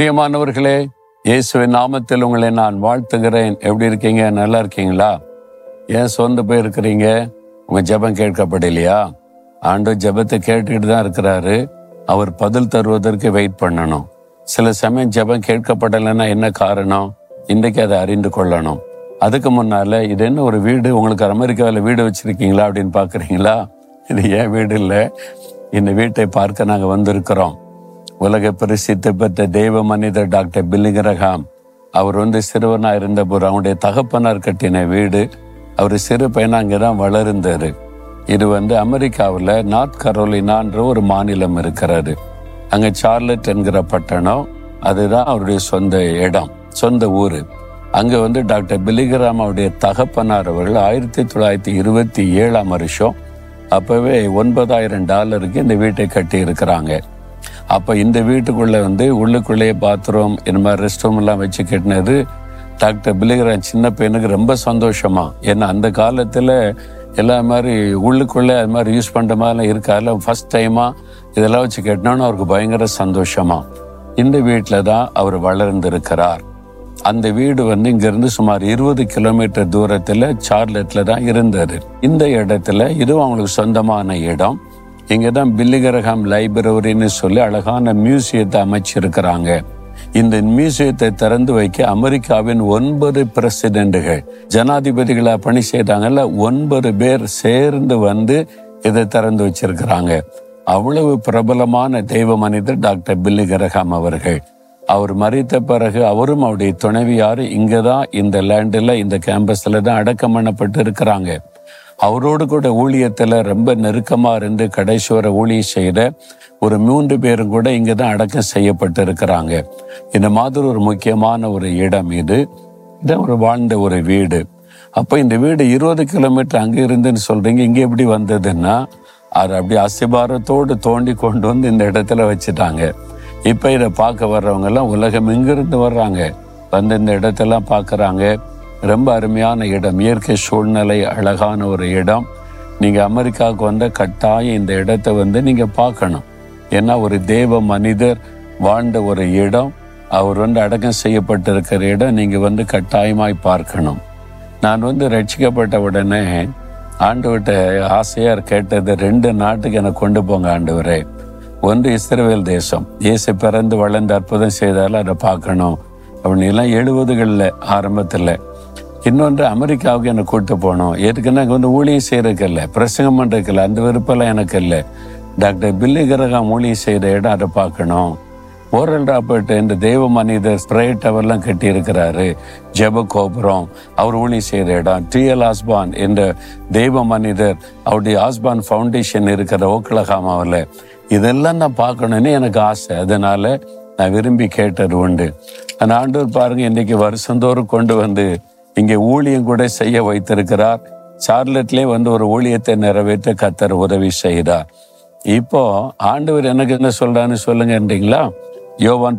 பிரியமானவர்களே, இயேசுவின் நாமத்தில் உங்களை நான் வாழ்த்துகிறேன். எப்படி இருக்கீங்க? நல்லா இருக்கீங்களா? ஏன் சோர்ந்து போயிருக்கிறீங்க? உங்க ஜெபம் கேட்கப்படலையா? ஆண்டவர் ஜெபத்தை கேட்டுக்கிட்டு தான் இருக்கிறாரு. அவர் பதில் தருவதற்கு வெயிட் பண்ணணும். சில சமயம் ஜெபம் கேட்கப்படலைன்னா என்ன காரணம்? இன்றைக்கு அதை அறிந்து கொள்ளணும். அதுக்கு முன்னால, இது என்ன ஒரு வீடு? உங்களுக்கு அமெரிக்காவில் வீடு வச்சிருக்கீங்களா அப்படின்னு பாக்குறீங்களா? இது ஏன் வீடு இல்லை. இந்த வீட்டை பார்க்க நாங்கள் வந்திருக்கிறோம். உலக பிரசித்தி பெற்ற தெய்வ மனிதர் டாக்டர் பில்லி கிரஹாம், அவர் சிறுவனா இருந்தபோது அவனுடைய தகப்பனார் கட்டின வீடு. அவர் சிறு பையனா அங்கேதான் வளர்ந்தாரு. இது அமெரிக்காவில் நார்த் கரோலினான்ற ஒரு மாநிலம் இருக்கிறது. அங்க சார்லட் என்கிற பட்டணம், அதுதான் அவருடைய சொந்த இடம், சொந்த ஊரு. அங்க டாக்டர் பில்லி கிரஹாம் அவருடைய தகப்பனார் அவர்கள் 1927 அப்பவே $9,000 இந்த வீட்டை கட்டி இருக்கிறாங்க. அப்ப இந்த வீட்டுக்குள்ள உள்ளுக்குள்ளேயே பாத்ரூம், இந்த மாதிரி ரெஸ்ட் ரூம் எல்லாம் வச்சு கட்டினது டாக்டர் பில்லி கிரஹாம் சின்ன பையனுக்கு ரொம்ப சந்தோஷமா. ஏன்னா அந்த காலத்துல எல்லா மாதிரி உள்ளுக்குள்ளே அது மாதிரி யூஸ் பண்ற மாதிரிலாம் இருக்காதுல. ஃபர்ஸ்ட் டைமா இதெல்லாம் வச்சு கட்டினோன்னு அவருக்கு பயங்கர சந்தோஷமா. இந்த வீட்டுல தான் அவர் வளர்ந்திருக்கிறார். அந்த வீடு இங்கிருந்து சுமார் 20 கிலோமீட்டர் தூரத்துல சார்லட்ல தான் இருந்தாரு. இந்த இடத்துல இதுவும் அவங்களுக்கு சொந்தமான இடம். இங்கதான் பில்லி கிரஹாம் லைப்ரரின்னு சொல்லி அழகான மியூசியத்தை அமைச்சிருக்கிறாங்க. இந்த மியூசியத்தை திறந்து வைக்க அமெரிக்காவின் 9 பிரசிடென்ட்கள், ஜனாதிபதிகளா பணி செய்தாங்கல்ல, 9 பேர் சேர்ந்து இதை திறந்து வச்சிருக்கிறாங்க. அவ்வளவு பிரபலமான தெய்வ மனிதர் டாக்டர் பில்லி கிரஹாம் அவர்கள். அவர் மரித்த பிறகு அவரும் அவருடைய துணைவியாரு இங்கதான் இந்த லேண்டில், இந்த கேம்பஸ்ல தான் அடக்கம் பண்ணப்பட்டு இருக்கிறாங்க. அவரோடு கூட ஊழியத்துல ரொம்ப நெருக்கமா இருந்து கடைசி வரை ஊழியம் செய்த ஒரு 3 பேரும் கூட இங்கதான் அடக்கம் செய்யப்பட்டு இருக்கிறாங்க. இந்த மாதிரி ஒரு முக்கியமான ஒரு இடம் இது. இதான் ஒரு வாழ்ந்த ஒரு வீடு. அப்ப இந்த வீடு 20 கிலோமீட்டர் அங்க இருந்துன்னு சொல்றீங்க. இங்க எப்படி வந்ததுன்னா, அது அப்படி அஸ்திபாரத்தோடு தோண்டி கொண்டு இந்த இடத்துல வச்சுட்டாங்க. இப்ப இதை பார்க்க வர்றவங்க எல்லாம் உலகம் எங்கிருந்து வர்றாங்க, இந்த இடத்தெல்லாம் பார்க்கறாங்க. ரொம்ப அருமையான இடம், இயற்கை சூழ்நிலை அழகான ஒரு இடம். நீங்க அமெரிக்காவுக்கு கட்டாயம் இந்த இடத்தை நீங்க பார்க்கணும். ஏன்னா ஒரு தேவ மனிதர் வாழ்ந்த ஒரு இடம், அவர் அடக்கம் செய்யப்பட்டிருக்கிற இடம். நீங்க கட்டாயமாய் பார்க்கணும். நான் ரட்சிக்கப்பட்ட உடனே ஆண்டவர்கிட்ட ஆசையா கேட்டது, 2 நாட்டுக்கு எனக்கு கொண்டு போங்க ஆண்டவரே. ஒன்று இஸ்ரவேல் தேசம், இயேசு பிறந்து வளர்ந்து அற்புதம் செய்தாலும் அதை பார்க்கணும் அப்படின்னு எல்லாம் 70களில் ஆரம்பத்தில். இன்னொன்று அமெரிக்காவுக்கு என்னை கூட்டு போனோம். எதுக்குன்னா அங்கே ஊழியம் செய்யறதுக்கு இல்லை, பிரசங்கம் பண்ணுறதுக்கு இல்லை, அந்த விருப்பம்லாம் எனக்கு இல்லை. டாக்டர் பில்லி கிரஹாம் ஊழியம் செய்த இடம், அதை பார்க்கணும். ஓரல் ராபர்ட் என்ற தெய்வ மனிதர் ஸ்ப்ரே டவர்லாம் கட்டி இருக்கிறாரு, ஜெப கோபுரம், அவர் ஊழியம் செய்த இடம். T.L. ஆஸ்பான் என்ற தெய்வ மனிதர், அவருடைய ஆஸ்பான் ஃபவுண்டேஷன் இருக்கிற ஓக்லஹாமாவில், இதெல்லாம் நான் பார்க்கணுன்னு எனக்கு ஆசை. அதனால நான் விரும்பி கேட்டது உண்டு. அந்த ஆண்டவர் பாருங்க, இன்னைக்கு வருஷந்தோறும் கொண்டு இங்கே ஊழியம் கூட செய்ய வைத்திருக்கிறார். சார்லட்லேயே ஒரு ஊழியத்தை நிறைவேற்ற கர்த்தர் உதவி செய்தார். இப்போ ஆண்டவர் எனக்கு என்ன சொல்றான்னு சொல்லுங்கன்றீங்களா? யோவான்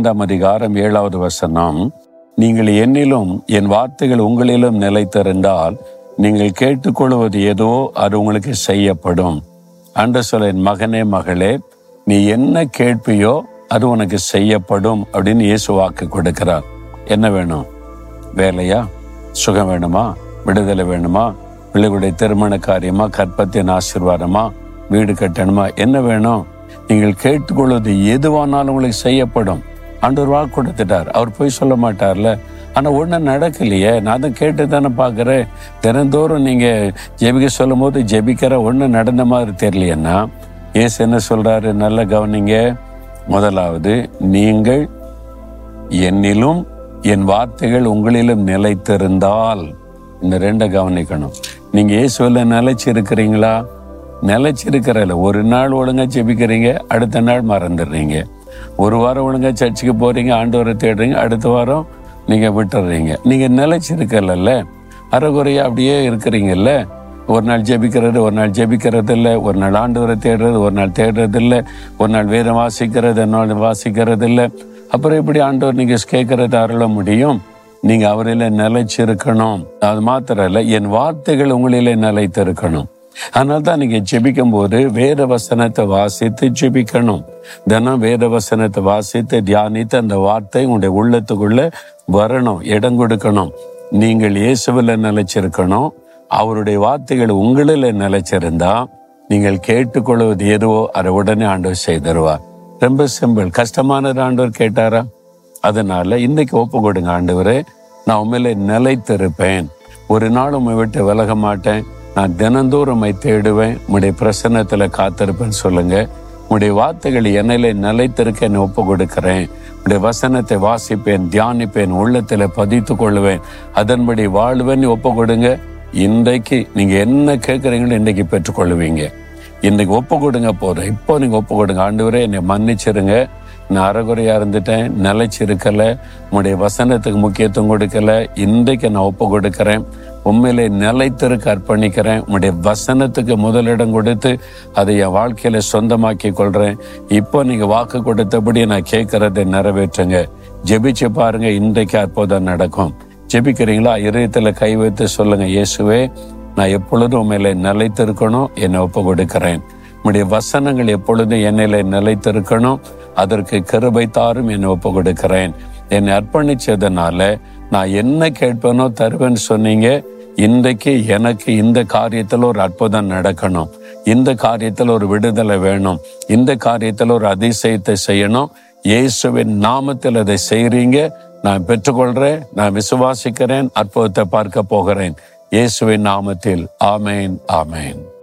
15:7 நீங்கள் என்னிலும் என் வார்த்தைகள் உங்களிலும் நிலைத்திருந்தால் நீங்கள் கேட்டுக்கொள்வது ஏதோ அது உங்களுக்கு செய்யப்படும். ஆண்டவர் சொல்ல, என் மகனே மகளே, நீ என்ன கேட்பியோ அது உனக்கு செய்யப்படும் அப்படின்னு இயேசு வாக்கு கொடுக்கிறார். என்ன வேணும்? வேலையா? சுகம் வேணுமா? விடுதலை வேணுமா? பிள்ளைகளுடைய திருமண காரியமா? கற்பத்தின் ஆசீர்வாதமா? வீடு கட்டணுமா? என்ன வேணும்? நீங்கள் கேட்டுக்கொள்வது எதுவானாலும் உங்களுக்கு செய்யப்படும். ஆண்டவர் வாக்கு கொடுத்துட்டார். அவர் போய் சொல்ல மாட்டார்ல. ஆனா ஒன்றும் நடக்கலையே. நான் தான் கேட்டு தானே பார்க்குறேன். தினந்தோறும் நீங்க ஜெபிக்க சொல்லும் போது ஜெபிக்கிற ஒன்றும் நடந்த மாதிரி தெரியலையன்னா, ஏசு என்ன சொல்றாரு? நல்ல கவனிங்க. முதலாவது, நீங்கள் என்னிலும் என் வார்த்தைகள் உங்களிலும் நிலைத்திருந்தால். இந்த 2 கவனிக்கணும். நீங்க இயேசுவில நிலைச்சிருக்கிறீங்களா? நிலைச்சிருக்கிறல. ஒரு நாள் ஒழுங்கா ஜெபிக்கிறீங்க, அடுத்த நாள் மறந்துடுறீங்க. ஒரு வாரம் ஒழுங்கா சர்ச்சுக்கு போறீங்க, ஆண்டவரை தேடுறீங்க, அடுத்த வாரம் நீங்க விட்டுறீங்க. நீங்க நிலைச்சிருக்கல, அரைகுறையா அப்படியே இருக்கிறீங்கல்ல. ஒரு நாள் ஜெபிக்கிறது, ஒரு நாள் ஜெபிக்கிறது இல்லை, ஒரு நாள் ஆண்டவரை தேடுறது, ஒரு நாள் தேடுறது இல்லை, ஒரு நாள் வேதம் வாசிக்கிறது, இன்னொரு வாசிக்கிறது இல்லை. அப்புறம் எப்படி ஆண்டவர் நீங்க கேட்கறது அருள முடியும்? நீங்க அவரில நிலைச்சிருக்கணும். அது மாத்திரம் இல்லை, என் வார்த்தைகள் உங்களிலே நிலைத்திருக்கணும். அதனால தான் நீங்க ஜெபிக்கும் போது வேத வசனத்தை வாசித்து ஜெபிக்கணும். தினம் வேத வசனத்தை வாசித்து தியானித்து அந்த வார்த்தை உங்களுடைய உள்ளத்துக்குள்ள வரணும், இடம் கொடுக்கணும். நீங்கள் இயேசுவில நிலைச்சிருக்கணும். அவருடைய வார்த்தைகள் உங்களில் நிலைச்சிருந்தா நீங்கள் கேட்டுக்கொள்வது எதுவோ அதை உடனே ஆண்டவர் செய்தருவார். ரொம்ப சிம்பிள். கஷ்டமானது ஆண்டவர் கேட்டாரா? அதனால இன்னைக்கு ஒப்பு கொடுங்க. ஆண்டவரே, நான் உண்மையில நிலைத்திருப்பேன், ஒரு நாள் உண்மை விட்டு விலக மாட்டேன், நான் தினந்தோறும் உம்மை தேடுவேன், உம்முடைய பிரசன்னத்துல காத்திருப்பேன்னு சொல்லுங்க. உம்முடைய வார்த்தைகள் என்னில நிலைத்திருக்க என்னை ஒப்பு கொடுக்கிறேன். உடைய வசனத்தை வாசிப்பேன், தியானிப்பேன், உள்ளத்துல பதித்து கொள்ளுவேன், அதன்படி வாழ்வேன் ஒப்பு கொடுங்க. இன்றைக்கு நீங்க என்ன கேட்குறீங்களோ இன்றைக்கு பெற்றுக்கொள்ளுவீங்க. இன்னைக்கு ஒப்பு கொடுங்க போதும். இப்போ நீங்க ஒப்பு கொடுங்க. ஆண்டவரே, என்னை மன்னிச்சிருங்க, நான் அறகுறையா இருந்துட்டேன், நிலைச்சிருக்கல, உங்களுடைய வசனத்துக்கு முக்கியத்துவம் கொடுக்கல, இன்றைக்கு நான் ஒப்பு கொடுக்கிறேன், உண்மையிலே நிலைத்திருக்க அர்ப்பணிக்கிறேன், உங்களுடைய வசனத்துக்கு முதலிடம் கொடுத்து அதை என் வாழ்க்கையில சொந்தமாக்கி கொள்றேன். இப்போ நீங்க வாக்கு கொடுத்தபடி நான் கேட்கறதை நிறைவேற்றுங்க. ஜெபிச்சு பாருங்க, இன்றைக்கு அற்புதம் நடக்கும். ஜெபிக்கிறீங்களா? இதயத்துல கை வைத்து சொல்லுங்க, இயேசுவே, நான் எப்பொழுதும் உண்மையில நிலைத்திருக்கணும், என்னை ஒப்பு கொடுக்கிறேன். உம்முடைய வசனங்கள் எப்பொழுதும் என்னில நிலைத்திருக்கணும், அதற்கு கிருபை தாரும், என்னை ஒப்பு கொடுக்கிறேன். என்னை அர்ப்பணிச்சதுனால நான் என்ன கேட்பேனோ தருவேன்னு சொன்னீங்க. இன்றைக்கு எனக்கு இந்த காரியத்துல ஒரு அற்புதம் நடக்கணும், இந்த காரியத்துல ஒரு விடுதலை வேணும், இந்த காரியத்துல ஒரு அதிசயத்தை செய்யணும். இயேசுவின் நாமத்தில் அதை செய்றீங்க. நான் பெற்றுக்கொள்றேன், நான் விசுவாசிக்கிறேன், அற்புதத்தை பார்க்க போகிறேன். இயேசுவின் நாமத்தில் ஆமேன், ஆமேன்.